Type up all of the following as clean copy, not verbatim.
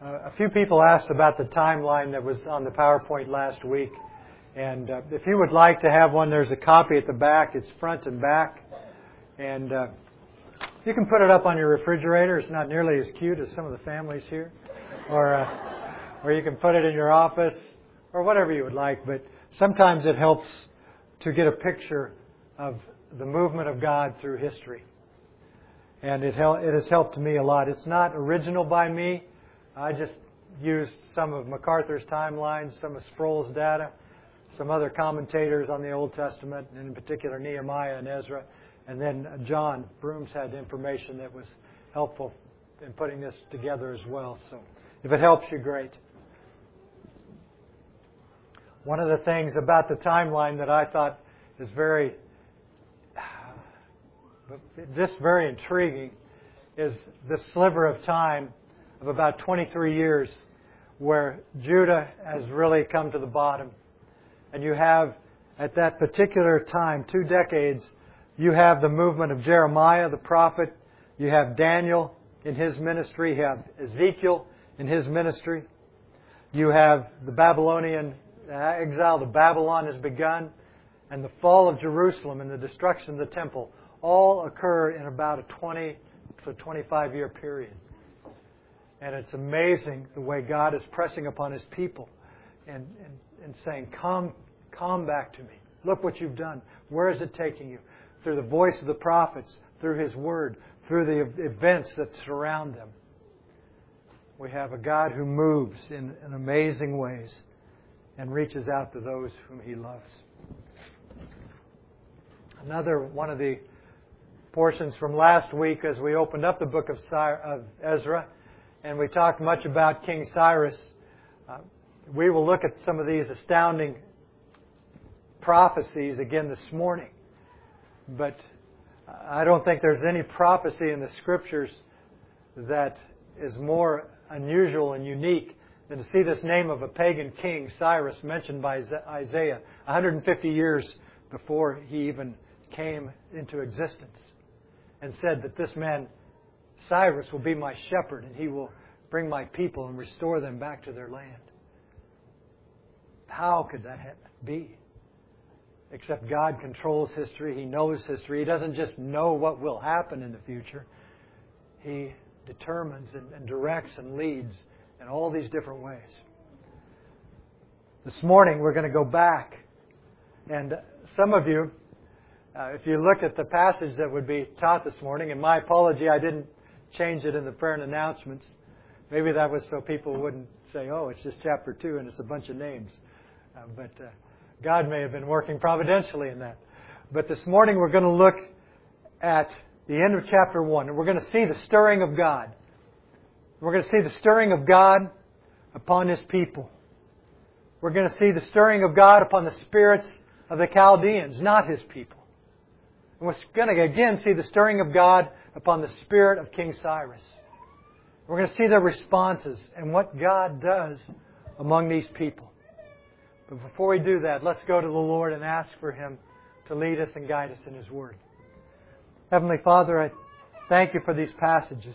A few people asked about the timeline that was on the PowerPoint last week. And if you would like to have one, there's a copy at the back. It's front and back. And you can put it up on your refrigerator. It's not nearly as cute as some of the families here. Or you can put it in your office or whatever you would like. But sometimes it helps to get a picture of the movement of God through history. And it has helped me a lot. It's not original by me. I just used some of MacArthur's timelines, some of Sproul's data, some other commentators on the Old Testament, and in particular Nehemiah and Ezra. And then John Brooms had information that was helpful in putting this together as well. So if it helps you, great. One of the things about the timeline that I thought is very intriguing is this sliver of time of about 23 years where Judah has really come to the bottom. And you have, at that particular time, 2 decades, you have the movement of Jeremiah, the prophet. You have Daniel in his ministry. You have Ezekiel in his ministry. You have the Babylonian exile to Babylon has begun. And the fall of Jerusalem and the destruction of the temple all occur in about a 20 to 25-year period. And it's amazing the way God is pressing upon His people and saying, come back to me. Look what you've done. Where is it taking you? Through the voice of the prophets, through His Word, through the events that surround them. We have a God who moves in amazing ways and reaches out to those whom He loves. Another one of the portions from last week as we opened up the book of Ezra, and we talked much about King Cyrus. We will look at some of these astounding prophecies again this morning. But I don't think there's any prophecy in the Scriptures that is more unusual and unique than to see this name of a pagan king, Cyrus, mentioned by Isaiah 150 years before he even came into existence, and said that this man, Cyrus, will be my shepherd and he will bring my people and restore them back to their land. How could that be? Except God controls history. He knows history. He doesn't just know what will happen in the future. He determines and directs and leads in all these different ways. This morning we're going to go back. And some of you, if you look at the passage that would be taught this morning, and my apology, I didn't change it in the prayer and announcements. Maybe that was so people wouldn't say, oh, it's just chapter 2 and it's a bunch of names. But God may have been working providentially in that. But this morning we're going to look at the end of chapter 1. And we're going to see the stirring of God. We're going to see the stirring of God upon His people. We're going to see the stirring of God upon the spirits of the Chaldeans, not His people. And we're going to again see the stirring of God upon the spirit of King Cyrus. We're going to see their responses and what God does among these people. But before we do that, let's go to the Lord and ask for Him to lead us and guide us in His Word. Heavenly Father, I thank You for these passages.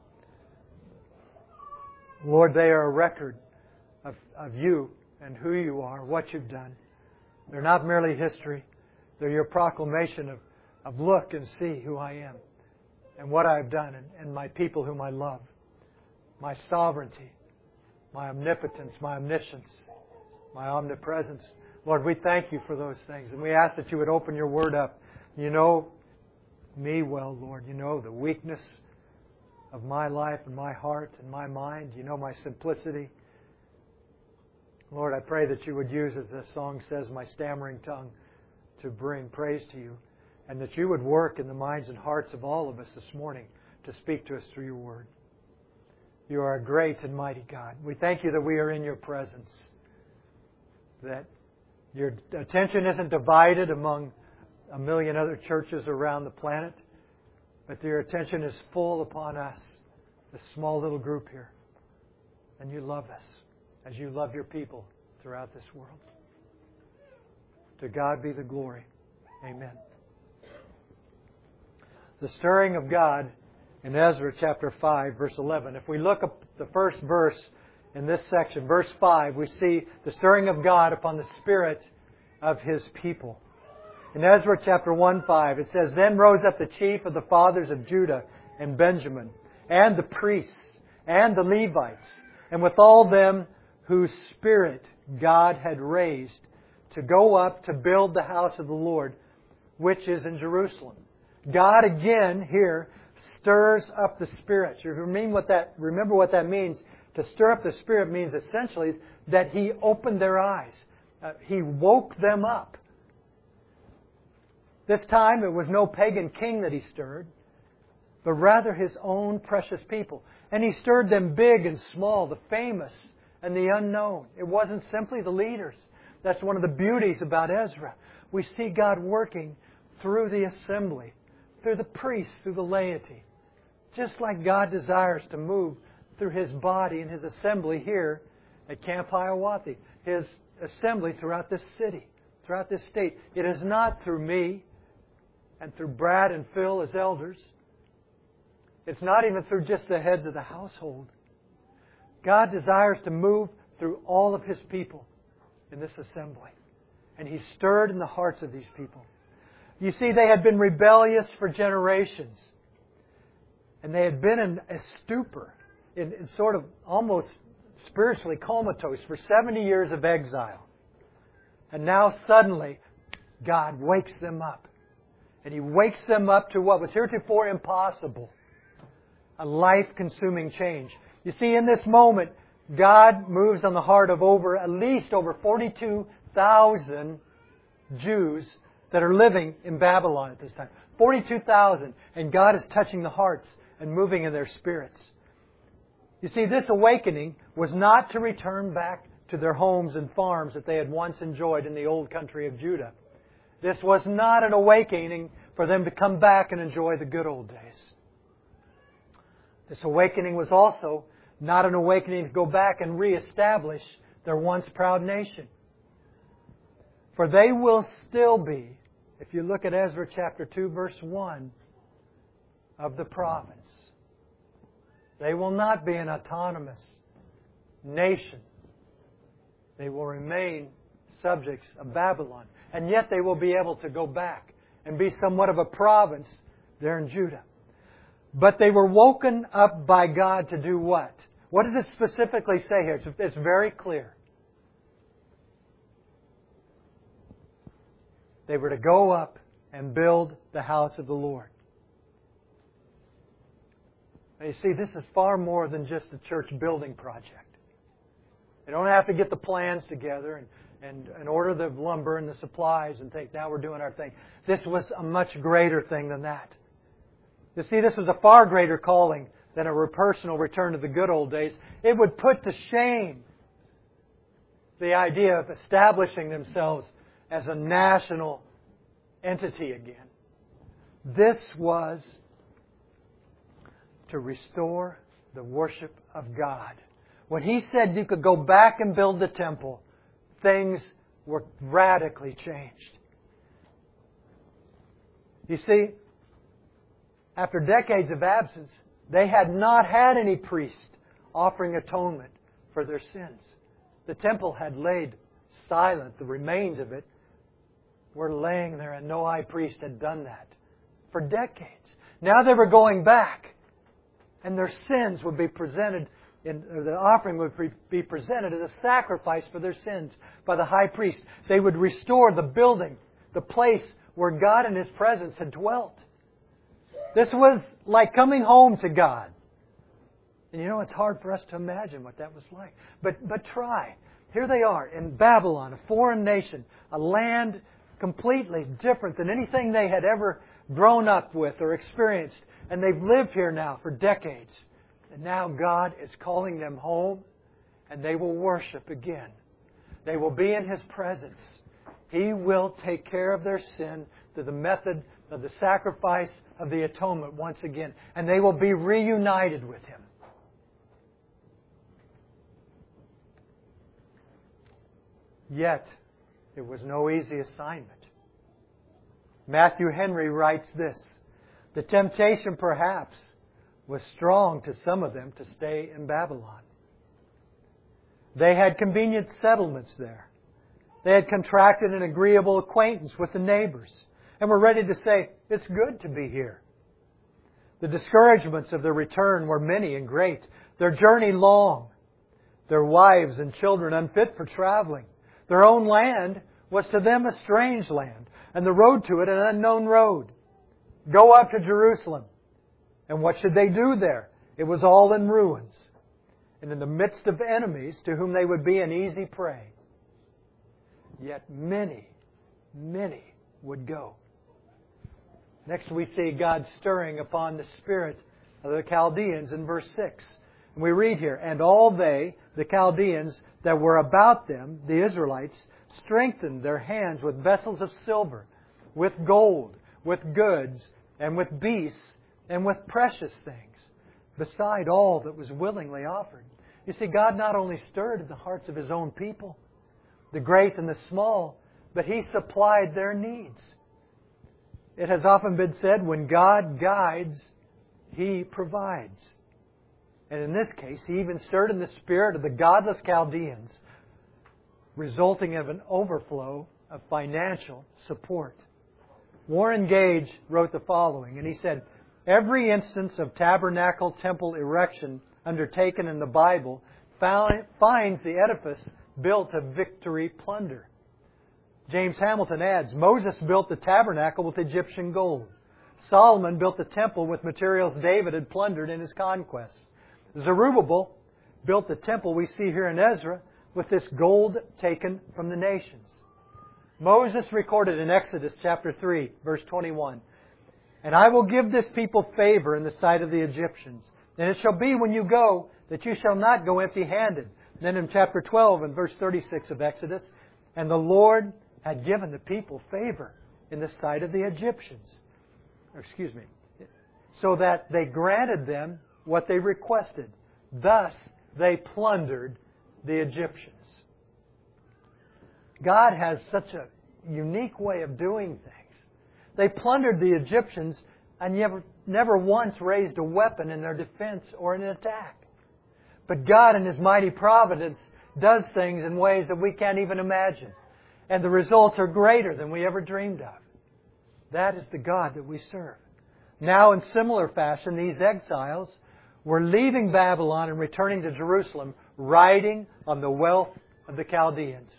Lord, they are a record of You and who You are, what You've done. They're not merely history. They're Your proclamation of look and see who I am and what I've done and my people whom I love. My sovereignty, my omnipotence, my omniscience, my omnipresence. Lord, we thank You for those things. And we ask that You would open Your Word up. You know me well, Lord. You know the weakness of my life and my heart and my mind. You know my simplicity. Lord, I pray that You would use, as the song says, my stammering tongue to bring praise to You. And that You would work in the minds and hearts of all of us this morning to speak to us through Your Word. You are a great and mighty God. We thank You that we are in Your presence. That Your attention isn't divided among a million other churches around the planet, but Your attention is full upon us, this small little group here. And You love us as You love Your people throughout this world. To God be the glory. Amen. The stirring of God in Ezra chapter 5, verse 11. If we look up the first verse in this section, verse 5, we see the stirring of God upon the spirit of His people. In Ezra chapter 1:5, it says, Then rose up the chief of the fathers of Judah and Benjamin, and the priests, and the Levites, and with all them whose spirit God had raised, to go up to build the house of the Lord, which is in Jerusalem. God again here stirs up the spirits. You remember what that means? To stir up the spirit means essentially that He opened their eyes. He woke them up. This time it was no pagan king that He stirred, but rather His own precious people. And He stirred them big and small, the famous and the unknown. It wasn't simply the leaders. That's one of the beauties about Ezra. We see God working through the assembly, through the priests, through the laity. Just like God desires to move through His body and His assembly here at Camp Hiawathee. His assembly throughout this city, throughout this state. It is not through me and through Brad and Phil as elders. It's not even through just the heads of the household. God desires to move through all of His people in this assembly. And He stirred in the hearts of these people. You see, they had been rebellious for generations. And they had been in a stupor, in sort of almost spiritually comatose for 70 years of exile. And now suddenly, God wakes them up. And He wakes them up to what was heretofore impossible. A life-consuming change. You see, in this moment, God moves on the heart of at least over 42,000 Jews that are living in Babylon at this time. 42,000. And God is touching the hearts and moving in their spirits. You see, this awakening was not to return back to their homes and farms that they had once enjoyed in the old country of Judah. This was not an awakening for them to come back and enjoy the good old days. This awakening was also not an awakening to go back and reestablish their once proud nation. For they will still be, if you look at Ezra chapter 2, verse 1, of the province. They will not be an autonomous nation. They will remain subjects of Babylon. And yet they will be able to go back and be somewhat of a province there in Judah. But they were woken up by God to do what? What does it specifically say here? It's very clear. They were to go up and build the house of the Lord. Now you see, this is far more than just a church building project. They don't have to get the plans together and order the lumber and the supplies and think, now we're doing our thing. This was a much greater thing than that. You see, this was a far greater calling than a personal return to the good old days. It would put to shame the idea of establishing themselves as a national entity again. This was to restore the worship of God. When He said you could go back and build the temple, things were radically changed. You see, after decades of absence, they had not had any priest offering atonement for their sins. The temple had laid silent. The remains of it were laying there, and no high priest had done that for decades. Now they were going back, and their sins would be presented, the offering would be presented as a sacrifice for their sins by the high priest. They would restore the building, the place where God in His presence had dwelt. This was like coming home to God. And you know, it's hard for us to imagine what that was like. But try. Here they are in Babylon, a foreign nation, a land completely different than anything they had ever grown up with or experienced. And they've lived here now for decades. And now God is calling them home, and they will worship again. They will be in His presence. He will take care of their sin through the method of the sacrifice of the atonement once again. And they will be reunited with Him. Yet, it was no easy assignment. Matthew Henry writes this: the temptation, perhaps, was strong to some of them to stay in Babylon. They had convenient settlements there. They had contracted an agreeable acquaintance with the neighbors and were ready to say, "It's good to be here." The discouragements of their return were many and great. Their journey long. Their wives and children unfit for traveling. Their own land was to them a strange land, and the road to it an unknown road. Go up to Jerusalem. And what should they do there? It was all in ruins, and in the midst of enemies to whom they would be an easy prey. Yet many, many would go. Next we see God stirring upon the spirit of the Chaldeans in verse 6. And we read here, "And all they, the Chaldeans, that were about them, the Israelites, strengthened their hands with vessels of silver, with gold, with goods, and with beasts, and with precious things, beside all that was willingly offered." You see, God not only stirred the hearts of His own people, the great and the small, but He supplied their needs. It has often been said, when God guides, He provides. And in this case, He even stirred in the spirit of the godless Chaldeans, resulting in an overflow of financial support. Warren Gage wrote the following, and he said, "Every instance of tabernacle temple erection undertaken in the Bible finds the edifice built of victory plunder." James Hamilton adds, "Moses built the tabernacle with Egyptian gold. Solomon built the temple with materials David had plundered in his conquests. Zerubbabel built the temple we see here in Ezra with this gold taken from the nations." Moses recorded in Exodus chapter 3, verse 21, "And I will give this people favor in the sight of the Egyptians. And it shall be when you go that you shall not go empty-handed." Then in chapter 12 and verse 36 of Exodus, "And the Lord had given the people favor in the sight of the Egyptians." So that they granted them what they requested. Thus they plundered the Egyptians. God has such a unique way of doing things. They plundered the Egyptians and never once raised a weapon in their defense or in an attack. But God in His mighty providence does things in ways that we can't even imagine. And the results are greater than we ever dreamed of. That is the God that we serve. Now, in similar fashion, these exiles were leaving Babylon and returning to Jerusalem, riding on the wealth of the Chaldeans.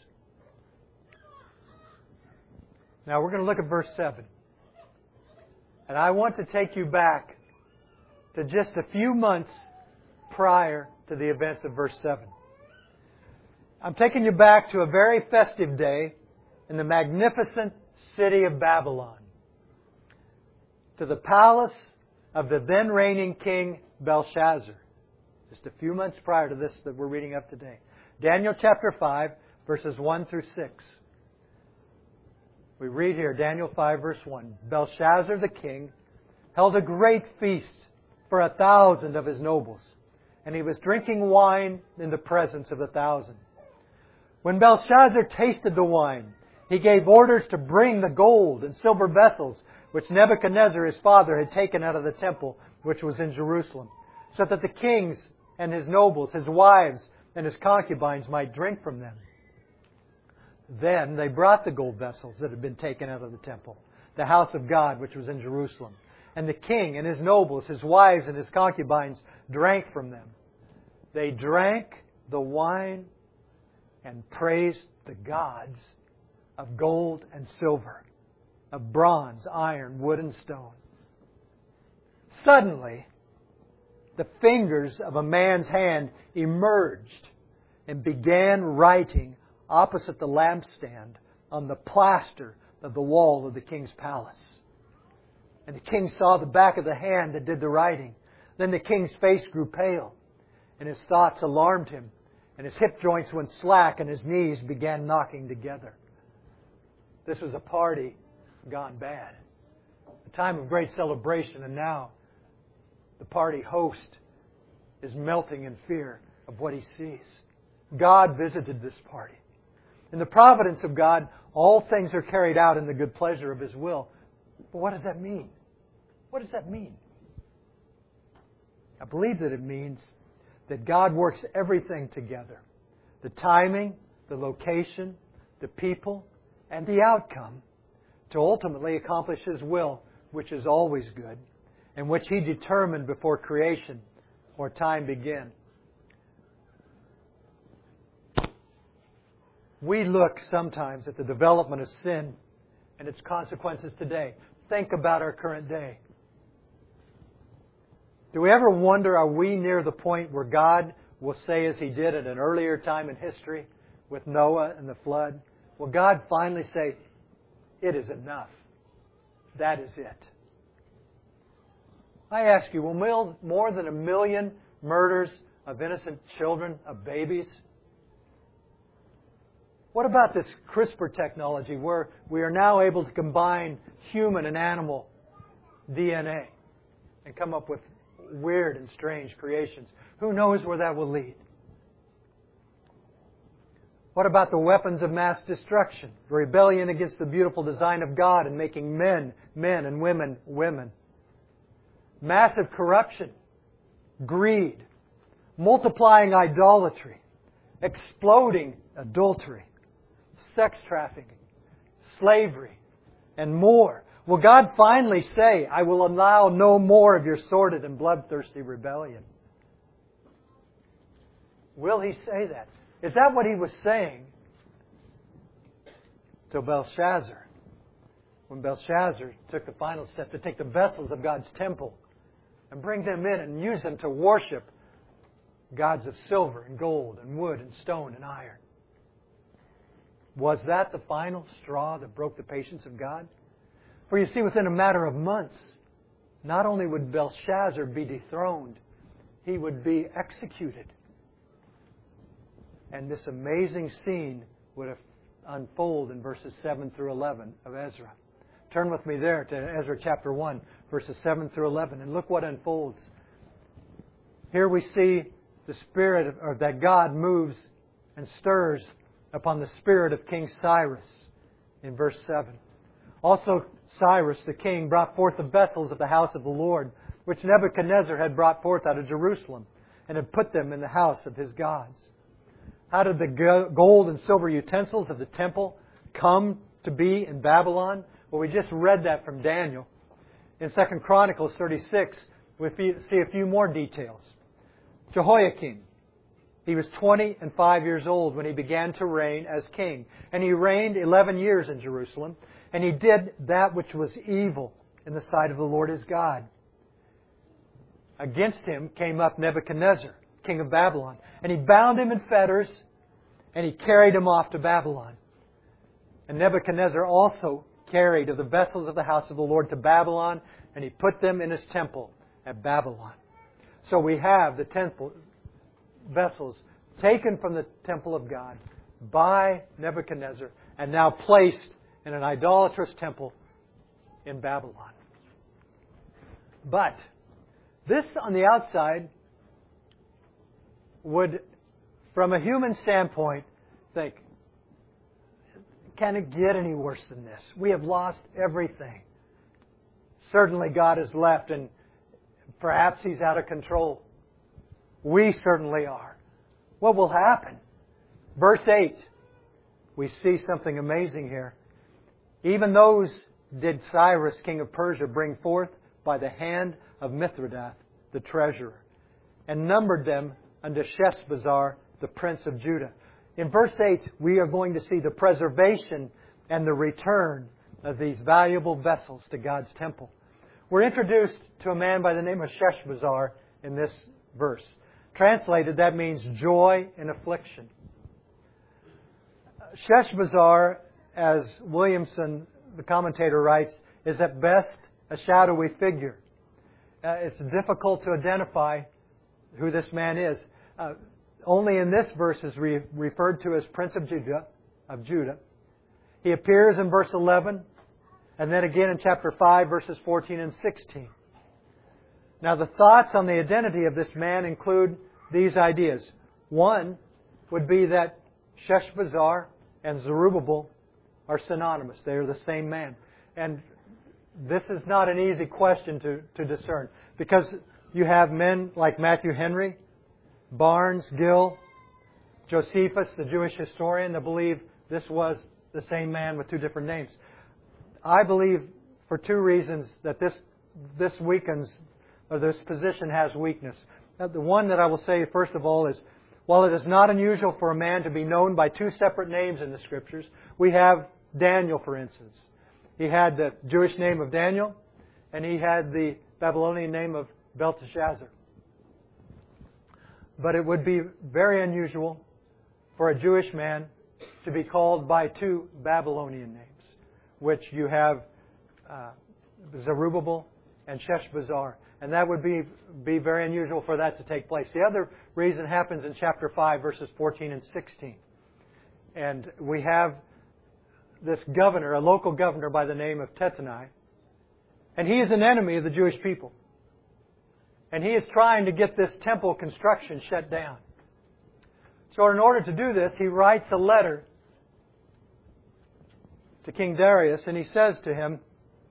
Now, we're going to look at verse 7. And I want to take you back to just a few months prior to the events of verse 7. I'm taking you back to a very festive day in the magnificent city of Babylon, to the palace of the then reigning king Belshazzar. Just a few months prior to this that we're reading up today. Daniel chapter 5, verses 1 through 6. We read here, Daniel 5, verse 1. "Belshazzar the king held a great feast for 1,000 of his nobles, and he was drinking wine in the presence of 1,000. When Belshazzar tasted the wine, he gave orders to bring the gold and silver vessels which Nebuchadnezzar his father had taken out of the temple which was in Jerusalem, so that the kings and his nobles, his wives and his concubines might drink from them. Then they brought the gold vessels that had been taken out of the temple, the house of God which was in Jerusalem. And the king and his nobles, his wives and his concubines drank from them. They drank the wine and praised the gods of gold and silver, of bronze, iron, wood, and stone. Suddenly, the fingers of a man's hand emerged and began writing opposite the lampstand on the plaster of the wall of the king's palace. And the king saw the back of the hand that did the writing. Then the king's face grew pale, and his thoughts alarmed him, and his hip joints went slack, and his knees began knocking together." This was a party gone bad. A time of great celebration, and now the party host is melting in fear of what he sees. God visited this party. In the providence of God, all things are carried out in the good pleasure of His will. But what does that mean? What does that mean? I believe that it means that God works everything together. The timing, the location, the people, and the outcome to ultimately accomplish His will, which is always good, and which He determined before creation or time began. We look sometimes at the development of sin and its consequences today. Think about our current day. Do we ever wonder, are we near the point where God will say, as He did at an earlier time in history with Noah and the flood, will God finally say, it is enough. That is it. I ask you, will more than 1 million murders of innocent children, of babies? What about this CRISPR technology where we are now able to combine human and animal DNA and come up with weird and strange creations? Who knows where that will lead? What about the weapons of mass destruction? The rebellion against the beautiful design of God and making men, men, and women, women. Massive corruption, greed, multiplying idolatry, exploding adultery, sex trafficking, slavery, and more. Will God finally say, I will allow no more of your sordid and bloodthirsty rebellion? Will He say that? Is that what He was saying to Belshazzar? When Belshazzar took the final step to take the vessels of God's temple and bring them in and use them to worship gods of silver and gold and wood and stone and iron. Was that the final straw that broke the patience of God? For you see, within a matter of months, not only would Belshazzar be dethroned, he would be executed. And this amazing scene would unfold in verses 7 through 11 of Ezra. Turn with me there to Ezra chapter 1, verses 7 through 11, and look what unfolds. Here we see the Spirit that God moves and stirs upon the spirit of King Cyrus in verse 7. Also Cyrus the king brought forth the vessels of the house of the Lord, which Nebuchadnezzar had brought forth out of Jerusalem, and had put them in the house of his gods. How did the gold and silver utensils of the temple come to be in Babylon? Well, we just read that from Daniel. In 2 Chronicles 36, we see a few more details. Jehoiakim, he was 25 years old when he began to reign as king. And he reigned 11 years in Jerusalem. And he did that which was evil in the sight of the Lord his God. Against him came up Nebuchadnezzar, king of Babylon. And he bound him in fetters, and he carried him off to Babylon. And Nebuchadnezzar also carried of the vessels of the house of the Lord to Babylon, and he put them in his temple at Babylon. So we have the temple vessels taken from the temple of God by Nebuchadnezzar and now placed in an idolatrous temple in Babylon. But this on the outside would, from a human standpoint, think, can it get any worse than this? We have lost everything. Certainly God is left, and perhaps He's out of control. We certainly are. What will happen? Verse 8, we see something amazing here. Even those did Cyrus, king of Persia, bring forth by the hand of Mithridath, the treasurer, and numbered them unto Sheshbazzar, the prince of Judah. In verse 8, we are going to see the preservation and the return of these valuable vessels to God's temple. We're introduced to a man by the name of Sheshbazzar in this verse. Translated, that means joy in affliction. Sheshbazzar, as Williamson, the commentator, writes, is at best a shadowy figure. It's difficult to identify who this man is. Only in this verse is referred to as Prince of Judah. He appears in verse 11, and then again in chapter 5, verses 14 and 16. Now, the thoughts on the identity of this man include these ideas. One would be that Sheshbazzar and Zerubbabel are synonymous. They are the same man. And this is not an easy question to discern, because You have men like Matthew Henry, Barnes, Gill, Josephus, the Jewish historian, that believe this was the same man with two different names. I believe for two reasons that this weakens, or this position has weakness. The one that I will say first of all is, while it is not unusual for a man to be known by two separate names in the Scriptures, we have Daniel, for instance. He had the Jewish name of Daniel, and he had the Babylonian name of Belteshazzar. But it would be very unusual for a Jewish man to be called by two Babylonian names, which you have Zerubbabel and Sheshbazzar. And that would be very unusual for that to take place. The other reason happens in chapter 5, verses 14 and 16. And we have this governor, a local governor by the name of Tattenai, and he is an enemy of the Jewish people. And he is trying to get this temple construction shut down. So in order to do this, he writes a letter to King Darius, and he says to him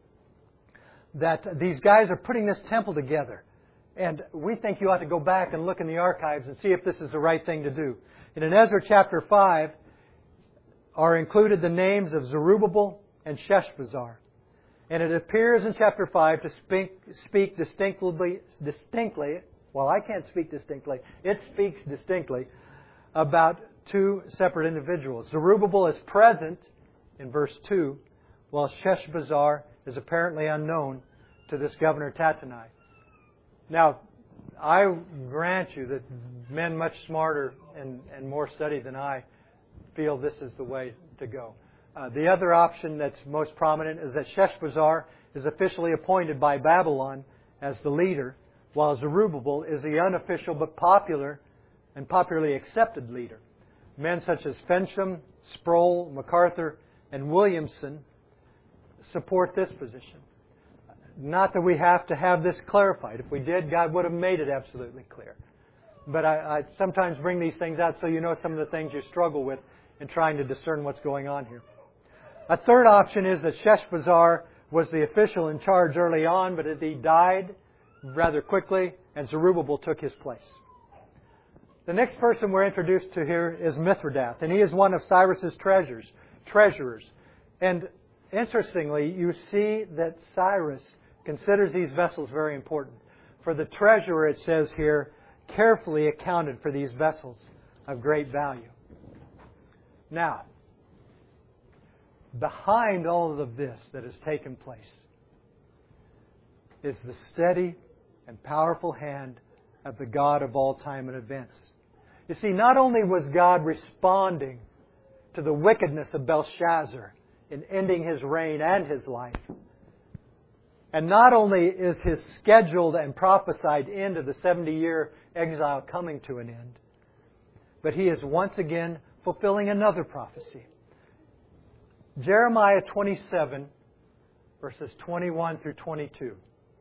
that these guys are putting this temple together, and we think you ought to go back and look in the archives and see if this is the right thing to do. And in Ezra chapter 5 are included the names of Zerubbabel and Sheshbazzar. And it appears in chapter 5 to speak distinctly, well, I can't speak distinctly, it speaks distinctly about two separate individuals. Zerubbabel is present in verse 2, while Sheshbazzar is apparently unknown to this governor Tattenai. Now, I grant you that men much smarter and more studied than I feel this is the way to go. The other option that's most prominent is that Sheshbazzar is officially appointed by Babylon as the leader, while Zerubbabel is the unofficial but popular and popularly accepted leader. Men such as Fensham, Sproul, MacArthur, and Williamson support this position. Not that we have to have this clarified. If we did, God would have made it absolutely clear. But I sometimes bring these things out so you know some of the things you struggle with in trying to discern what's going on here. A third option is that Sheshbazzar was the official in charge early on, but he died rather quickly, and Zerubbabel took his place. The next person we're introduced to here is Mithridath, and he is one of Cyrus's treasurers. And interestingly, you see that Cyrus considers these vessels very important. For the treasurer, it says here, carefully accounted for these vessels of great value. Now, behind all of this that has taken place is the steady and powerful hand of the God of all time and events. You see, not only was God responding to the wickedness of Belshazzar in ending his reign and his life, and not only is his scheduled and prophesied end of the 70-year exile coming to an end, but he is once again fulfilling another prophecy. Jeremiah 27, verses 21 through 22.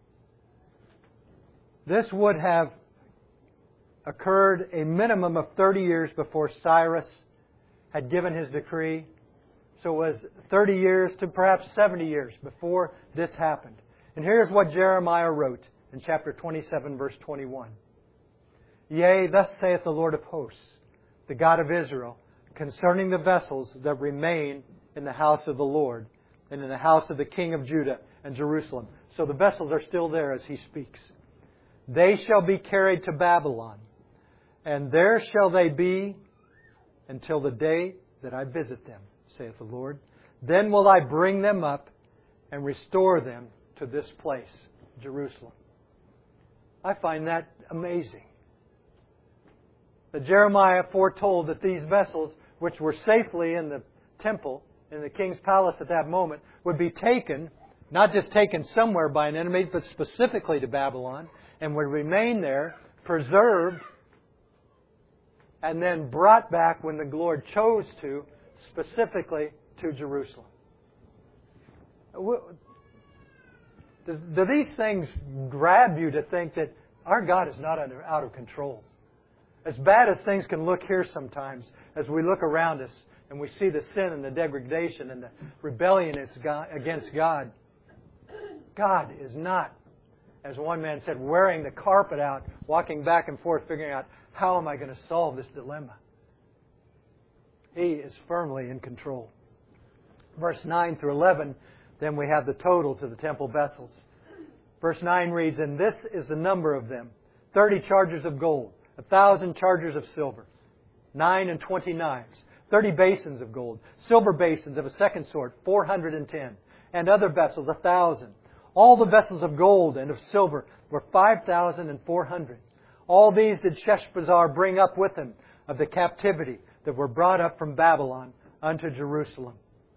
This would have occurred a minimum of 30 years before Cyrus had given his decree. So it was 30 years to perhaps 70 years before this happened. And here's what Jeremiah wrote in chapter 27, verse 21. Yea, thus saith the Lord of hosts, the God of Israel, concerning the vessels that remain in the house of the Lord and in the house of the King of Judah and Jerusalem. So the vessels are still there as he speaks. They shall be carried to Babylon, and there shall they be until the day that I visit them, saith the Lord. Then will I bring them up and restore them to this place, Jerusalem. I find that amazing. That Jeremiah foretold that these vessels, which were safely in the temple, in the king's palace at that moment, would be taken, not just taken somewhere by an enemy, but specifically to Babylon, and would remain there, preserved, and then brought back when the Lord chose to, specifically to Jerusalem. Do these things grab you to think that our God is not out of control? As bad as things can look here sometimes, as we look around us and we see the sin and the degradation and the rebellion against God, God is not as one man said, wearing the carpet out, walking back and forth, figuring out, how am I going to solve this dilemma? He is firmly in control. Verse 9 through 11, then we have the totals of the temple vessels. Verse 9 reads, and this is the number of them, 30 chargers of gold, 1,000 chargers of silver, 9 and 20 knives, 30 basins of gold, silver basins of a second sort, 410, and other vessels, 1,000. All the vessels of gold and of silver were 5,400. All these did Sheshbazzar bring up with him of the captivity that were brought up from Babylon unto Jerusalem.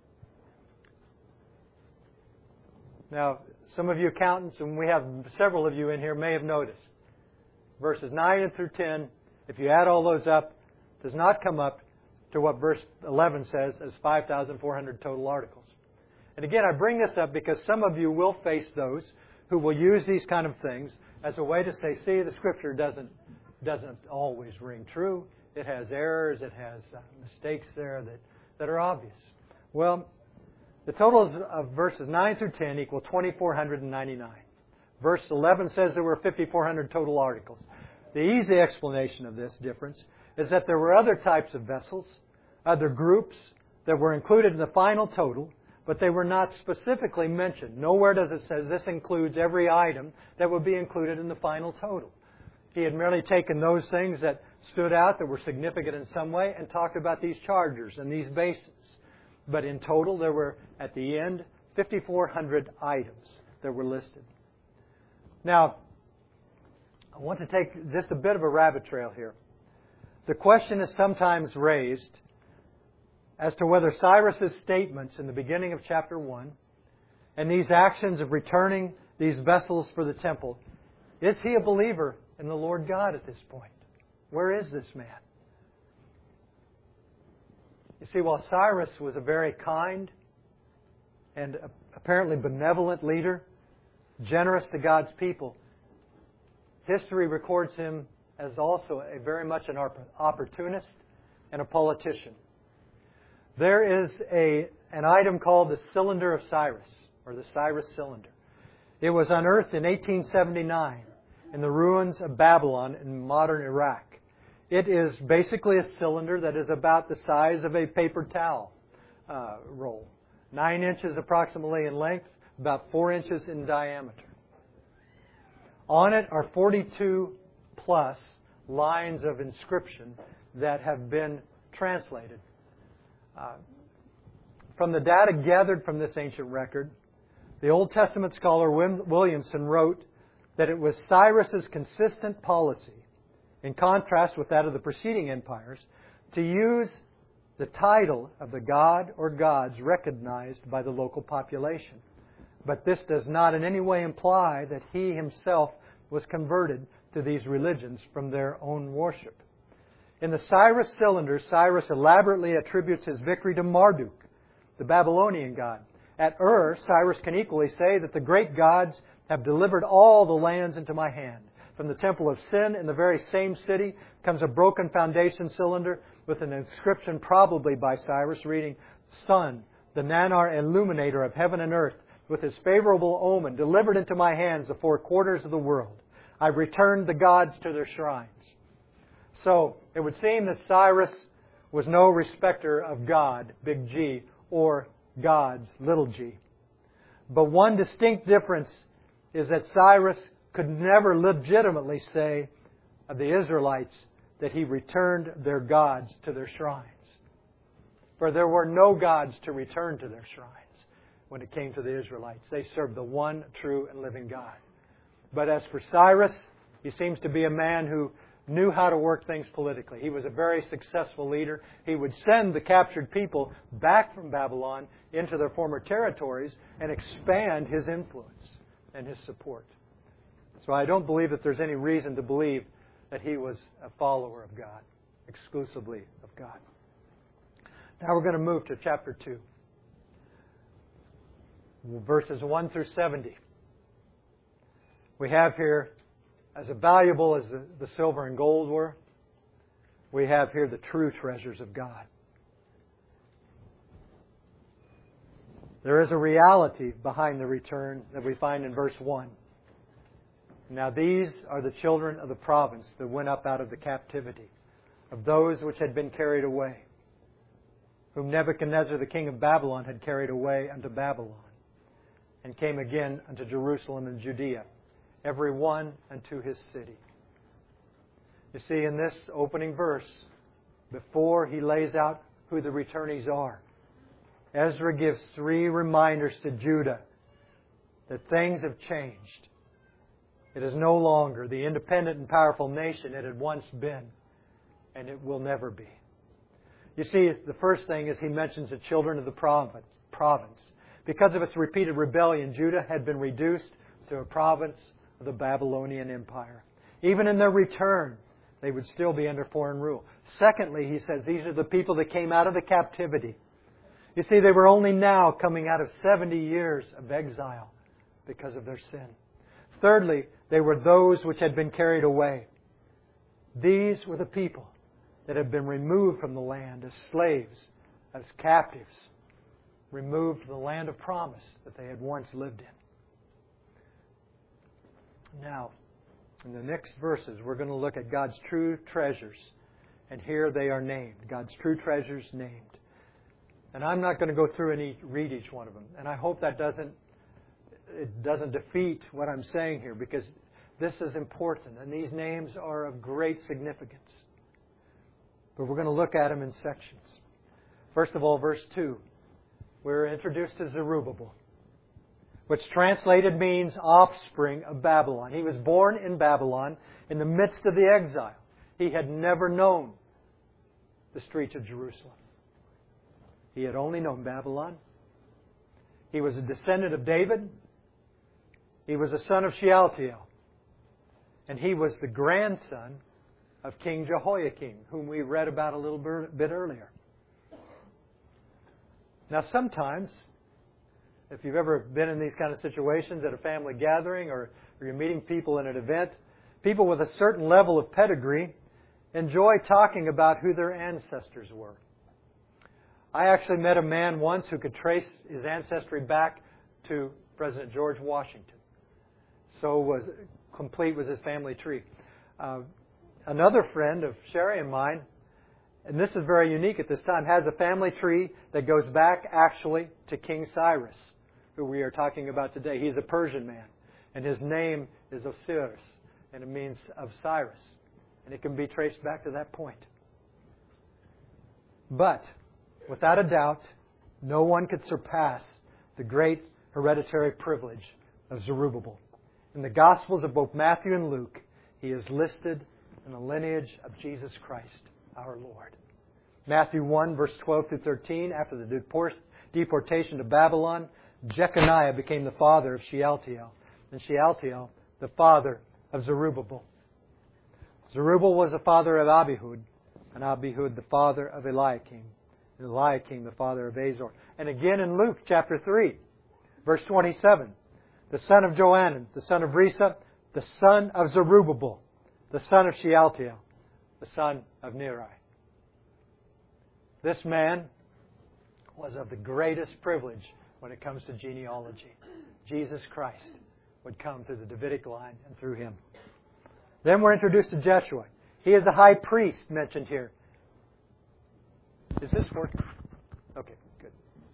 Now, some of you accountants, and we have several of you in here, may have noticed. Verses 9 through 10, if you add all those up, does not come up to what verse 11 says as 5,400 total articles. And again, I bring this up because some of you will face those who will use these kind of things as a way to say, see, the Scripture doesn't always ring true. It has errors, it has mistakes there that are obvious. Well, the totals of verses 9 through 10 equal 2,499. Verse 11 says there were 5,400 total articles. The easy explanation of this difference is that there were other types of vessels, other groups that were included in the final total, but they were not specifically mentioned. Nowhere does it say this includes every item that would be included in the final total. He had merely taken those things that stood out, that were significant in some way, and talked about these chargers and these basins. But in total, there were, at the end, 5,400 items that were listed. Now, I want to take just a bit of a rabbit trail here. The question is sometimes raised as to whether Cyrus's statements in the beginning of chapter 1 and these actions of returning these vessels for the temple, is he a believer in the Lord God at this point? Where is this man? You see, while Cyrus was a very kind and apparently benevolent leader, generous to God's people, history records him as also very much an opportunist and a politician. There is an item called the Cylinder of Cyrus, or the Cyrus Cylinder. It was unearthed in 1879 in the ruins of Babylon in modern Iraq. It is basically a cylinder that is about the size of a paper towel roll. 9 inches approximately in length, about 4 inches in diameter. On it are 42 plus lines of inscription that have been translated. From the data gathered from this ancient record, the Old Testament scholar Williamson wrote that it was Cyrus's consistent policy, in contrast with that of the preceding empires, to use the title of the god or gods recognized by the local population. But this does not in any way imply that he himself was converted to these religions from their own worship. In the Cyrus Cylinder, Cyrus elaborately attributes his victory to Marduk, the Babylonian god. At Ur, Cyrus can equally say that the great gods have delivered all the lands into my hand. From the Temple of Sin in the very same city comes a broken foundation cylinder with an inscription probably by Cyrus reading, Sun, the Nanar illuminator of heaven and earth, with his favorable omen, delivered into my hands the 4 quarters of the world. I've returned the gods to their shrines. So, it would seem that Cyrus was no respecter of God, big G, or gods, little g. But one distinct difference is that Cyrus could never legitimately say of the Israelites that he returned their gods to their shrines. For there were no gods to return to their shrines when it came to the Israelites. They served the one true and living God. But as for Cyrus, he seems to be a man who knew how to work things politically. He was a very successful leader. He would send the captured people back from Babylon into their former territories and expand his influence and his support. So I don't believe that there's any reason to believe that he was a follower of God, exclusively of God. Now we're going to move to chapter 2, verses 1 through 70. We have here, as valuable as the silver and gold were, we have here the true treasures of God. There is a reality behind the return that we find in verse 1. Now these are the children of the province that went up out of the captivity, of those which had been carried away, whom Nebuchadnezzar the king of Babylon had carried away unto Babylon, and came again unto Jerusalem and Judea, every one unto his city. You see, in this opening verse, before he lays out who the returnees are, Ezra gives 3 reminders to Judah that things have changed. It is no longer the independent and powerful nation it had once been, and it will never be. You see, the first thing is he mentions the children of the province. Because of its repeated rebellion, Judah had been reduced to a province of the Babylonian Empire. Even in their return, they would still be under foreign rule. Secondly, he says, these are the people that came out of the captivity. You see, they were only now coming out of 70 years of exile because of their sin. Thirdly, they were those which had been carried away. These were the people that had been removed from the land as slaves, as captives, removed from the land of promise that they had once lived in. Now, in the next verses, we're going to look at God's true treasures. And here they are named. God's true treasures named. And I'm not going to go through and read each one of them. And I hope that doesn't defeat what I'm saying here, because this is important. And these names are of great significance. But we're going to look at them in sections. First of all, verse 2. We're introduced to Zerubbabel, which translated means offspring of Babylon. He was born in Babylon in the midst of the exile. He had never known the streets of Jerusalem. He had only known Babylon. He was a descendant of David. He was a son of Shealtiel. And he was the grandson of King Jehoiakim, whom we read about a little bit earlier. Now sometimes, if you've ever been in these kind of situations at a family gathering or you're meeting people in an event, people with a certain level of pedigree enjoy talking about who their ancestors were. I actually met a man once who could trace his ancestry back to President George Washington. So complete was his family tree. Another friend of Sherry and mine, and this is very unique at this time, has a family tree that goes back actually to King Cyrus, who we are talking about today. He's a Persian man, and his name is Osiris, and it means of Cyrus. And it can be traced back to that point. But, without a doubt, no one could surpass the great hereditary privilege of Zerubbabel. In the Gospels of both Matthew and Luke, he is listed in the lineage of Jesus Christ, our Lord. Matthew 1, verse 12 through 13, after the deportation to Babylon, Jeconiah became the father of Shealtiel, and Shealtiel the father of Zerubbabel. Zerubbabel was the father of Abihud, and Abihud the father of Eliakim, and Eliakim the father of Azor. And again in Luke chapter 3, verse 27, the son of Johanan, the son of Risa, the son of Zerubbabel, the son of Shealtiel, the son of Neri. This man was of the greatest privilege when it comes to genealogy. Jesus Christ would come through the Davidic line and through him. Then we're introduced to Jeshua. He is a high priest mentioned here. Is this working? Okay, good.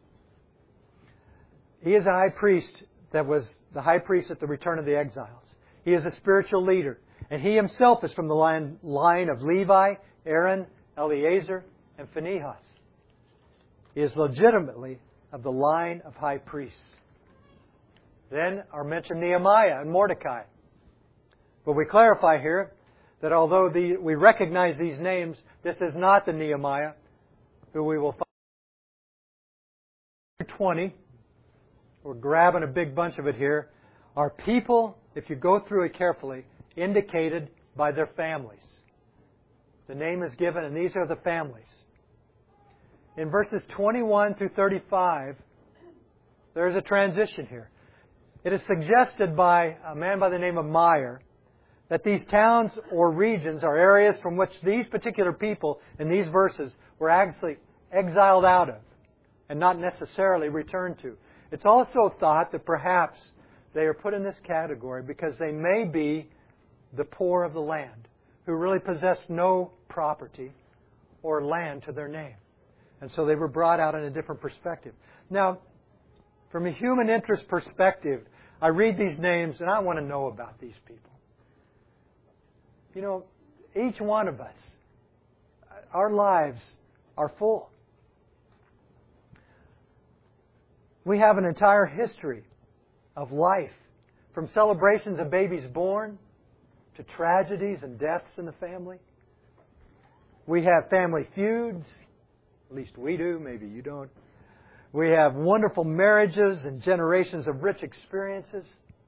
He is a high priest that was the high priest at the return of the exiles. He is a spiritual leader. And he himself is from the line of Levi, Aaron, Eleazar, and Phinehas. He is legitimately of the line of high priests. Then are mentioned Nehemiah and Mordecai. But we clarify here that although we recognize these names, this is not the Nehemiah who we will find. 20, we're grabbing a big bunch of it here, are people, if you go through it carefully, indicated by their families. The name is given, and these are the families. In verses 21 through 35, there is a transition here. It is suggested by a man by the name of Meyer that these towns or regions are areas from which these particular people in these verses were actually exiled out of and not necessarily returned to. It's also thought that perhaps they are put in this category because they may be the poor of the land, who really possess no property or land to their name. And so they were brought out in a different perspective. Now, from a human interest perspective, I read these names and I want to know about these people. You know, each one of us, our lives are full. We have an entire history of life, from celebrations of babies born to tragedies and deaths in the family. We have family feuds. At least we do. Maybe you don't. We have wonderful marriages and generations of rich experiences.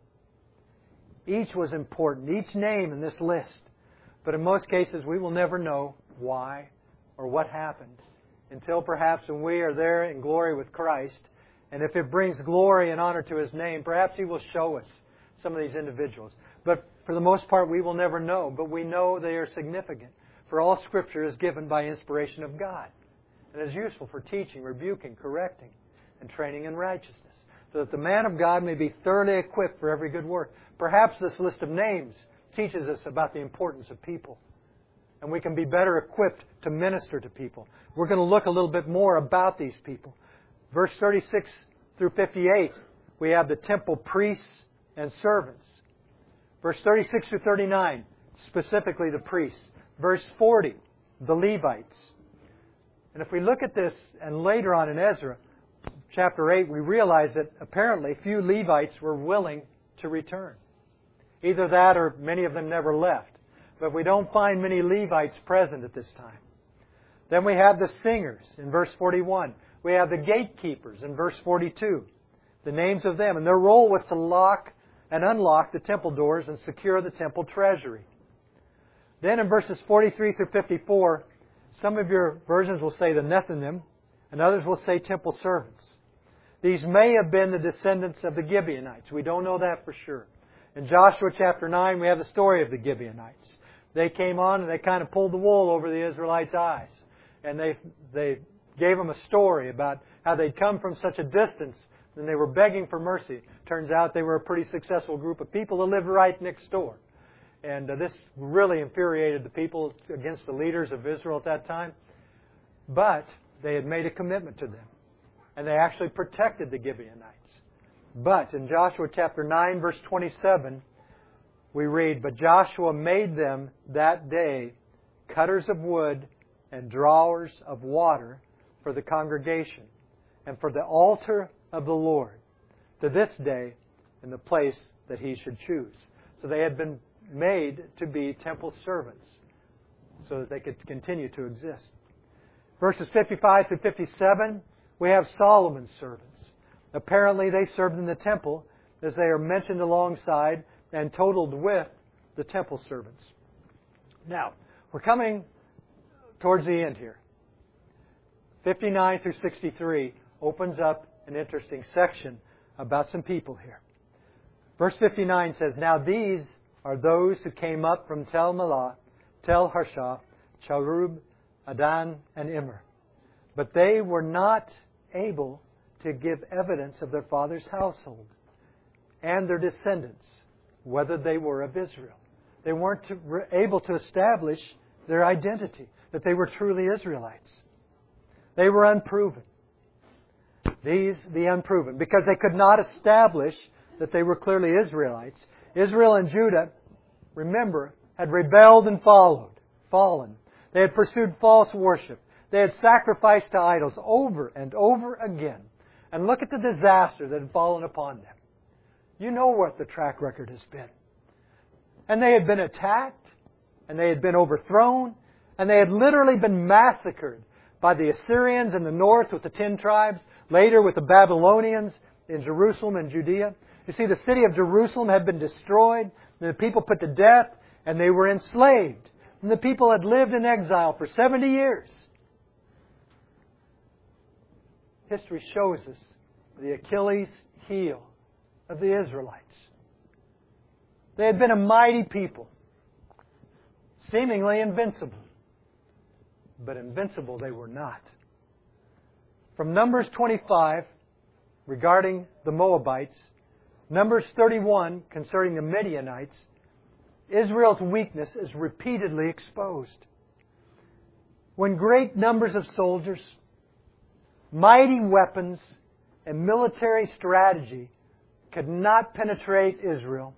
Each was important. Each name in this list. But in most cases, we will never know why or what happened until perhaps when we are there in glory with Christ. And if it brings glory and honor to His name, perhaps He will show us some of these individuals. But for the most part, we will never know. But we know they are significant. For all Scripture is given by inspiration of God. And is useful for teaching, rebuking, correcting, and training in righteousness, so that the man of God may be thoroughly equipped for every good work. Perhaps this list of names teaches us about the importance of people. And we can be better equipped to minister to people. We're going to look a little bit more about these people. Verse 36 through 58, we have the temple priests and servants. Verse 36 through 39, specifically the priests. Verse 40, the Levites. And if we look at this, and later on in Ezra, chapter 8, we realize that apparently few Levites were willing to return. Either that or many of them never left. But we don't find many Levites present at this time. Then we have the singers in verse 41. We have the gatekeepers in verse 42. The names of them. And their role was to lock and unlock the temple doors and secure the temple treasury. Then in verses 43 through 54, some of your versions will say the Nethinim, and others will say temple servants. These may have been the descendants of the Gibeonites. We don't know that for sure. In Joshua chapter 9, we have the story of the Gibeonites. They came on and they kind of pulled the wool over the Israelites' eyes. And they gave them a story about how they'd come from such a distance and they were begging for mercy. Turns out they were a pretty successful group of people who lived right next door. And this really infuriated the people against the leaders of Israel at that time. But they had made a commitment to them. And they actually protected the Gibeonites. But in Joshua chapter 9, verse 27, we read, "But Joshua made them that day cutters of wood and drawers of water for the congregation and for the altar of the Lord to this day in the place that He should choose." So they had been made to be temple servants so that they could continue to exist. Verses 55 through 57, we have Solomon's servants. Apparently they served in the temple as they are mentioned alongside and totaled with the temple servants. Now, we're coming towards the end here. 59 through 63 opens up an interesting section about some people here. Verse 59 says, "Now these are those who came up from Tel Melah, Tel Harsha, Charub, Adan, and Immer. But they were not able to give evidence of their father's household and their descendants, whether they were of Israel." They weren't able to establish their identity, that they were truly Israelites. They were unproven. These, the unproven, because they could not establish that they were clearly Israelites. Israel and Judah, remember, had rebelled and fallen. They had pursued false worship. They had sacrificed to idols over and over again. And look at the disaster that had fallen upon them. You know what the track record has been. And they had been attacked, and they had been overthrown, and they had literally been massacred by the Assyrians in the north with the 10 tribes, later with the Babylonians in Jerusalem and Judea. You see, the city of Jerusalem had been destroyed, and the people put to death, and they were enslaved. And the people had lived in exile for 70 years. History shows us the Achilles heel of the Israelites. They had been a mighty people, seemingly invincible. But invincible they were not. From Numbers 25, regarding the Moabites, Numbers 31, concerning the Midianites, Israel's weakness is repeatedly exposed. When great numbers of soldiers, mighty weapons, and military strategy could not penetrate Israel,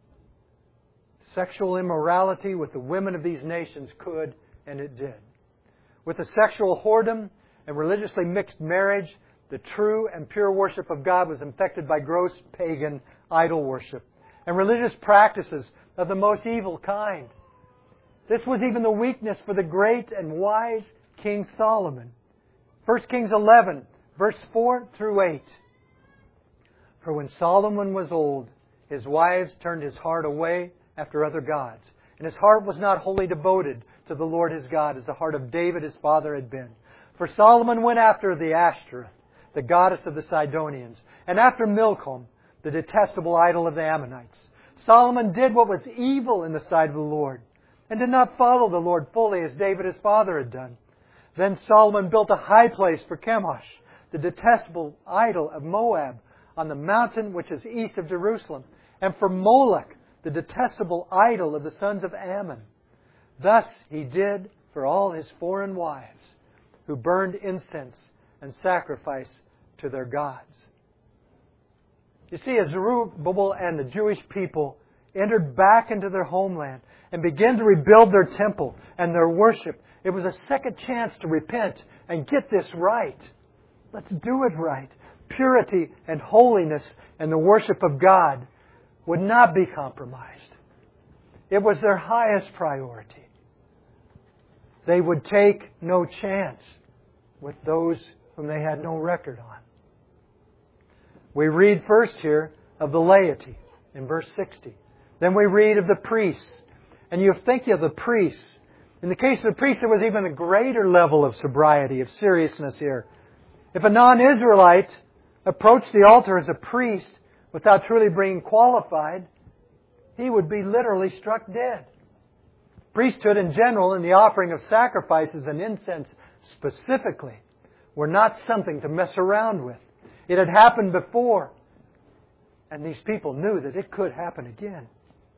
sexual immorality with the women of these nations could, and it did. With the sexual whoredom and religiously mixed marriage, the true and pure worship of God was infected by gross pagan idol worship and religious practices of the most evil kind. This was even the weakness for the great and wise King Solomon. 1 Kings 11, verse 4 through 8. For when Solomon was old, his wives turned his heart away after other gods, and his heart was not wholly devoted to the Lord his God as the heart of David his father had been. For Solomon went after the Ashtoreth, the goddess of the Sidonians, and after Milcom, the detestable idol of the Ammonites. Solomon did what was evil in the sight of the Lord, and did not follow the Lord fully as David his father had done. Then Solomon built a high place for Chemosh, the detestable idol of Moab, on the mountain which is east of Jerusalem, and for Molech, the detestable idol of the sons of Ammon. Thus he did for all his foreign wives, who burned incense and sacrifice to their gods. You see, as Zerubbabel and the Jewish people entered back into their homeland and began to rebuild their temple and their worship, it was a second chance to repent and get this right. Let's do it right. Purity and holiness and the worship of God would not be compromised. It was their highest priority. They would take no chance with those whom they had no record on. We read first here of the laity in verse 60. Then we read of the priests. And you think of the priests. In the case of the priests, there was even a greater level of sobriety, of seriousness here. If a non-Israelite approached the altar as a priest without truly being qualified, he would be literally struck dead. Priesthood in general and the offering of sacrifices and incense specifically were not something to mess around with. It had happened before, and these people knew that it could happen again.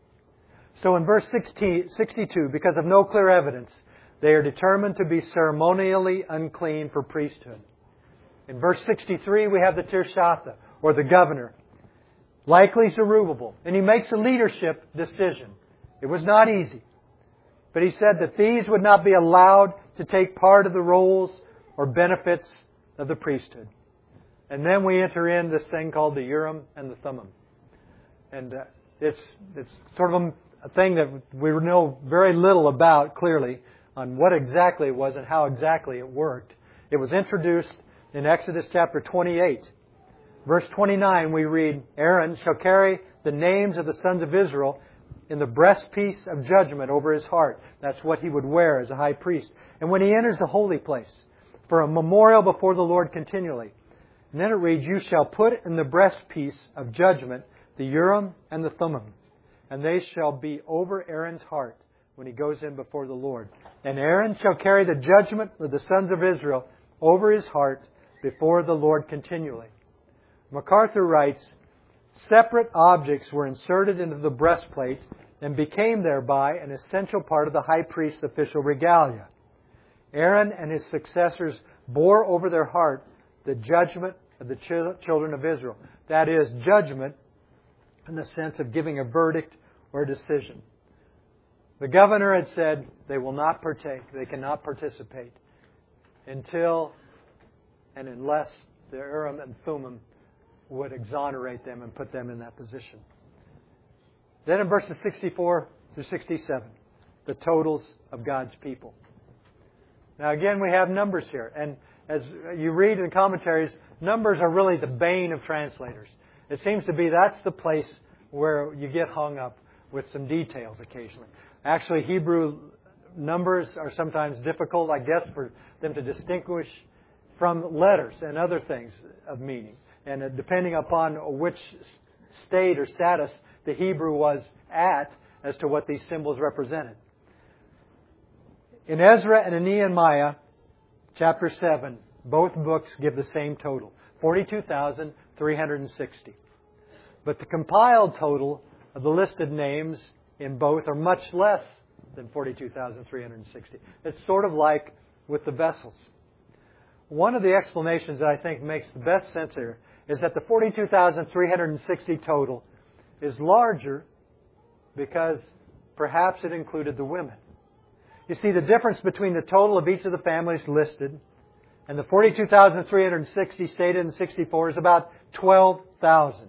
So in verse 62, because of no clear evidence, they are determined to be ceremonially unclean for priesthood. In verse 63, we have the Tirshatha, or the governor, likely Zerubbabel, and he makes a leadership decision. It was not easy. But he said that these would not be allowed to take part of the roles or benefits of the priesthood. And then we enter in this thing called the Urim and the Thummim. And it's sort of a thing that we know very little about clearly on what exactly it was and how exactly it worked. It was introduced in Exodus chapter 28. Verse 29 we read, Aaron shall carry the names of the sons of Israel in the breastpiece of judgment over his heart. That's what he would wear as a high priest. And when he enters the holy place, for a memorial before the Lord continually. And then it reads, you shall put in the breastpiece of judgment the Urim and the Thummim, and they shall be over Aaron's heart when he goes in before the Lord. And Aaron shall carry the judgment of the sons of Israel over his heart before the Lord continually. MacArthur writes, separate objects were inserted into the breastplate and became thereby an essential part of the high priest's official regalia. Aaron and his successors bore over their heart the judgment of the children of Israel. That is, judgment in the sense of giving a verdict or a decision. The governor had said they will not partake, they cannot participate until and unless the Urim and Thummim would exonerate them and put them in that position. Then in verses 64 through 67, the totals of God's people. Now again, we have numbers here. And as you read in commentaries, numbers are really the bane of translators. It seems to be that's the place where you get hung up with some details occasionally. Actually, Hebrew numbers are sometimes difficult, I guess, for them to distinguish from letters and other things of meaning. And depending upon which state or status the Hebrew was at as to what these symbols represented. In Ezra and in Nehemiah, chapter 7, both books give the same total, 42,360. But the compiled total of the listed names in both are much less than 42,360. It's sort of like with the vessels. One of the explanations that I think makes the best sense here is that the 42,360 total is larger because perhaps it included the women. You see, the difference between the total of each of the families listed and the 42,360 stated in 64 is about 12,000.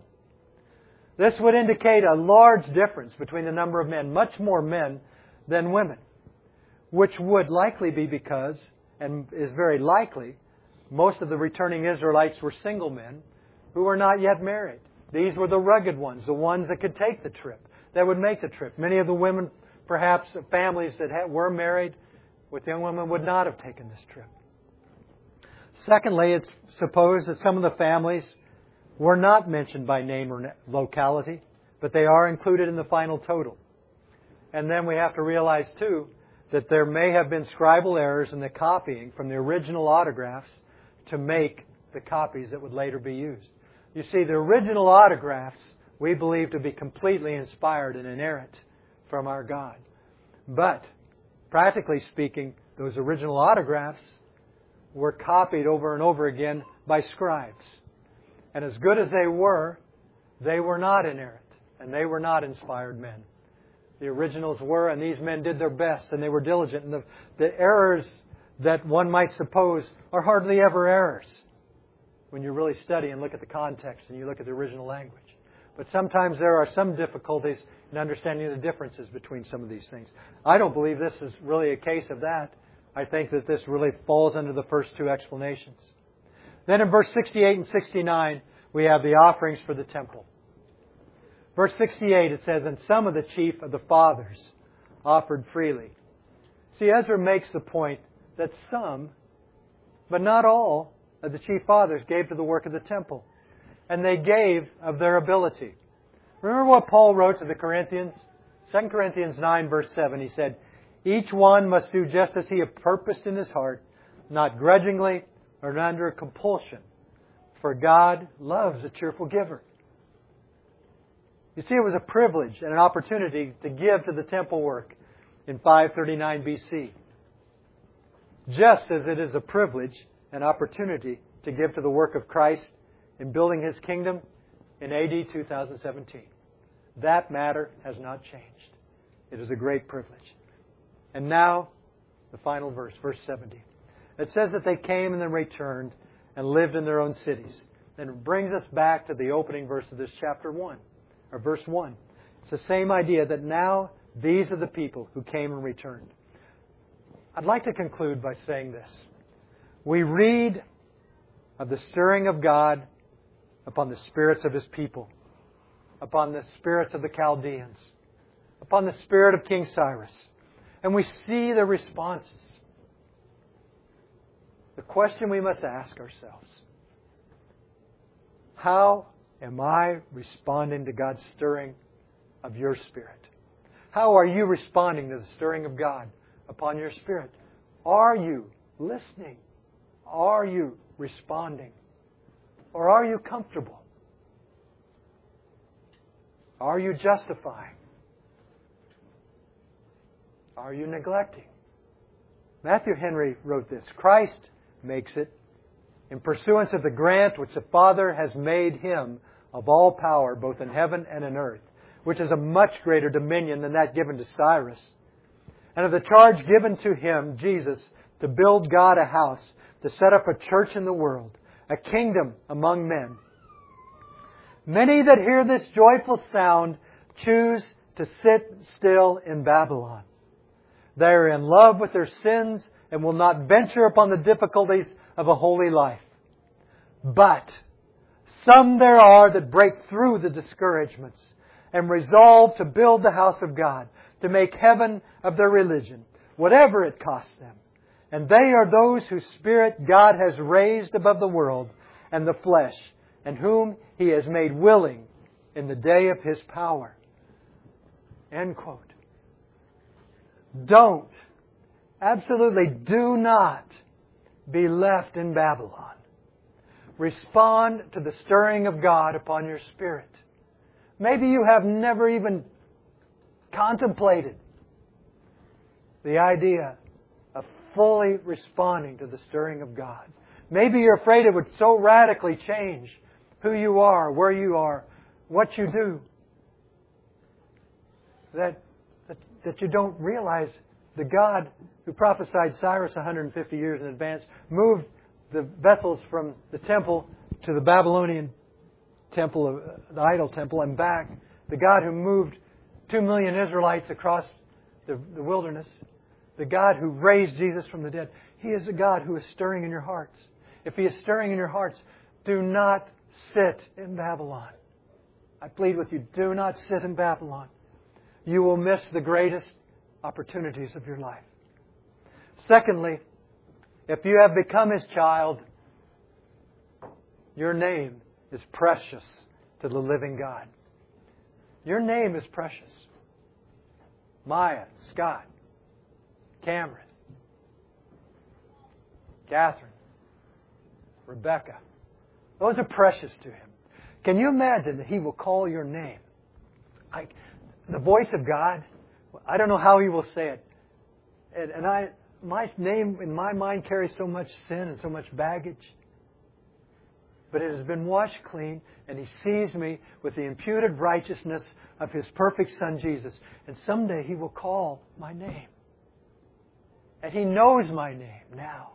This would indicate a large difference between the number of men, much more men than women, which would likely be because, and is very likely, most of the returning Israelites were single men who were not yet married. These were the rugged ones, the ones that could take the trip, that would make the trip. Many of the women, perhaps families that were married with young women, would not have taken this trip. Secondly, it's supposed that some of the families were not mentioned by name or locality, but they are included in the final total. And then we have to realize, too, that there may have been scribal errors in the copying from the original autographs to make the copies that would later be used. You see, the original autographs we believe to be completely inspired and inerrant from our God. But, practically speaking, those original autographs were copied over and over again by scribes. And as good as they were not inerrant, and they were not inspired men. The originals were, and these men did their best, and they were diligent. And the errors that one might suppose are hardly ever errors when you really study and look at the context and you look at the original language. But sometimes there are some difficulties in understanding the differences between some of these things. I don't believe this is really a case of that. I think that this really falls under the first two explanations. Then in verse 68 and 69, we have the offerings for the temple. Verse 68, it says, "And some of the chief of the fathers offered freely." See, Ezra makes the point that some, but not all, of the chief fathers gave to the work of the temple. And they gave of their ability. Remember what Paul wrote to the Corinthians? 2 Corinthians 9, verse 7, he said, "Each one must do just as he had purposed in his heart, not grudgingly or under compulsion, for God loves a cheerful giver." You see, it was a privilege and an opportunity to give to the temple work in 539 BC. Just as it is a privilege and opportunity to give to the work of Christ in building His kingdom in AD 2017. That matter has not changed. It is a great privilege. And now, the final verse, verse 70. It says that they came and then returned and lived in their own cities. And it brings us back to the opening verse of this chapter 1, or verse 1. It's the same idea that now these are the people who came and returned. I'd like to conclude by saying this. We read of the stirring of God upon the spirits of His people, upon the spirits of the Chaldeans, upon the spirit of King Cyrus. And we see the responses. The question we must ask ourselves, how am I responding to God's stirring of your spirit? How are you responding to the stirring of God upon your spirit? Are you listening? Are you responding? Or are you comfortable? Are you justifying? Are you neglecting? Matthew Henry wrote this, "Christ makes it, in pursuance of the grant which the Father has made Him of all power, both in heaven and in earth, which is a much greater dominion than that given to Cyrus, and of the charge given to Him, Jesus, to build God a house, to set up a church in the world, a kingdom among men. Many that hear this joyful sound choose to sit still in Babylon. They are in love with their sins and will not venture upon the difficulties of a holy life. But some there are that break through the discouragements and resolve to build the house of God, to make heaven of their religion, whatever it costs them. And they are those whose spirit God has raised above the world and the flesh, and whom He has made willing in the day of His power." End quote. Don't, absolutely do not be left in Babylon. Respond to the stirring of God upon your spirit. Maybe you have never even contemplated the idea of fully responding to the stirring of God. Maybe you're afraid it would so radically change who you are, where you are, what you do, that you don't realize the God who prophesied Cyrus 150 years in advance moved the vessels from the temple to the Babylonian temple, the idol temple, and back. The God who moved 2 million Israelites across the wilderness. The God who raised Jesus from the dead. He is a God who is stirring in your hearts. If He is stirring in your hearts, do not sit in Babylon. I plead with you, do not sit in Babylon. You will miss the greatest opportunities of your life. Secondly, if you have become His child, your name is precious to the living God. Your name is precious. Maya, Scott, Cameron, Catherine, Rebecca. Those are precious to Him. Can you imagine that He will call your name? The voice of God, I don't know how He will say it. My name in my mind carries so much sin and so much baggage. But it has been washed clean, and He sees me with the imputed righteousness of His perfect Son, Jesus. And someday He will call my name. And He knows my name now.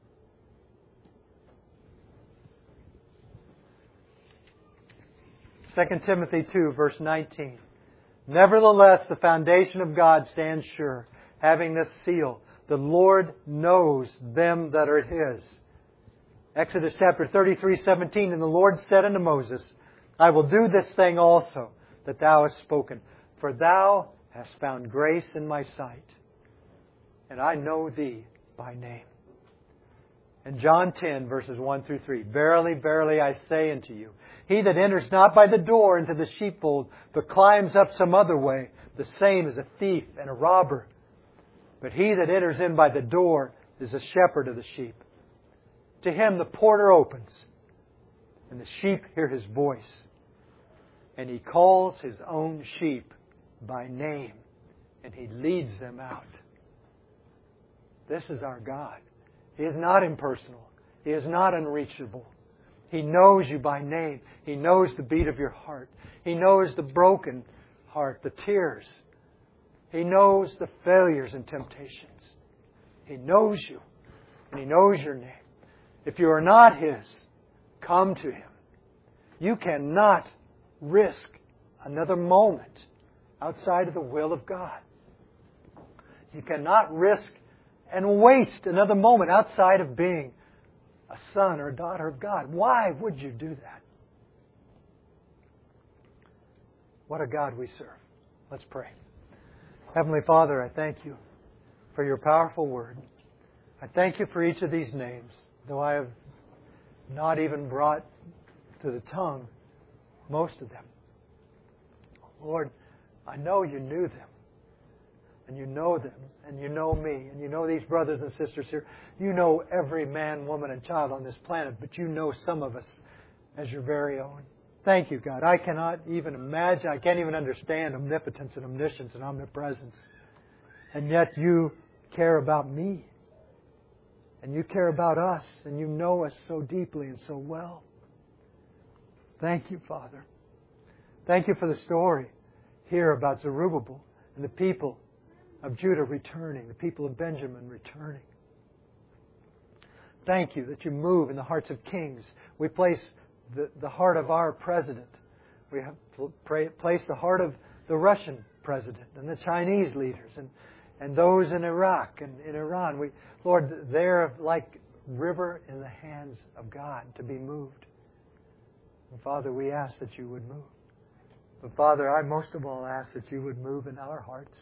Second Timothy 2, verse 19. Nevertheless, the foundation of God stands sure, having this seal. The Lord knows them that are His. Exodus chapter 33:17. And the Lord said unto Moses, I will do this thing also that thou hast spoken, for thou hast found grace in my sight, and I know thee by name. And John 10, verses 1 through 3. Verily, verily, I say unto you, he that enters not by the door into the sheepfold, but climbs up some other way, the same is a thief and a robber. But he that enters in by the door is a shepherd of the sheep. To him the porter opens, and the sheep hear his voice. And he calls his own sheep by name, and he leads them out. This is our God. He is not impersonal. He is not unreachable. He knows you by name. He knows the beat of your heart. He knows the broken heart, the tears. He knows the failures and temptations. He knows you, and He knows your name. If you are not His, come to Him. You cannot risk another moment outside of the will of God. You cannot risk and waste another moment outside of being a son or a daughter of God. Why would you do that? What a God we serve. Let's pray. Heavenly Father, I thank You for Your powerful Word. I thank You for each of these names, though I have not even brought to the tongue most of them. Lord, I know You knew them. And You know them. And You know me. And You know these brothers and sisters here. You know every man, woman, and child on this planet. But You know some of us as Your very own. Thank You, God. I cannot even imagine. I can't even understand omnipotence and omniscience and omnipresence. And yet You care about me. And You care about us. And You know us so deeply and so well. Thank You, Father. Thank You for the story here about Zerubbabel and the people of Judah returning, the people of Benjamin returning. Thank You that You move in the hearts of kings. We place the heart of our president. We have placed the heart of the Russian president and the Chinese leaders and those in Iraq and in Iran. Lord, they're like river in the hands of God to be moved. And Father, we ask that You would move. But Father, I most of all ask that You would move in our hearts.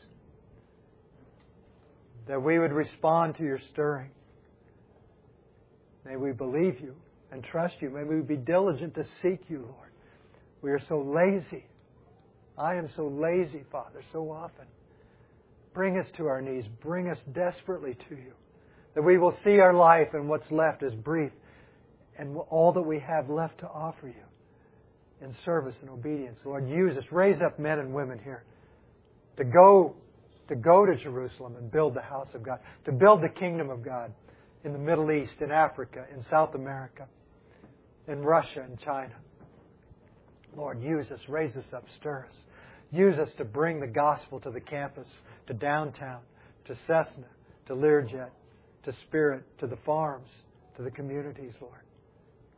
That we would respond to Your stirring. May we believe You and trust You. May we be diligent to seek You, Lord. We are so lazy. I am so lazy, Father, so often. Bring us to our knees. Bring us desperately to You. That we will see our life and what's left as brief and all that we have left to offer You. in service and obedience. Lord, use us. Raise up men and women here to go to Jerusalem and build the house of God, to build the kingdom of God in the Middle East, in Africa, in South America, in Russia and China. Lord, use us. Raise us up. Stir us. Use us to bring the gospel to the campus, to downtown, to Cessna, to Learjet, to Spirit, to the farms, to the communities, Lord.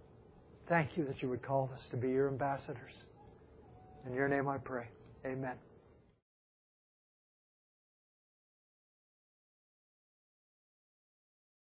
Thank you that you would call us to be your ambassadors. In your name I pray. Amen.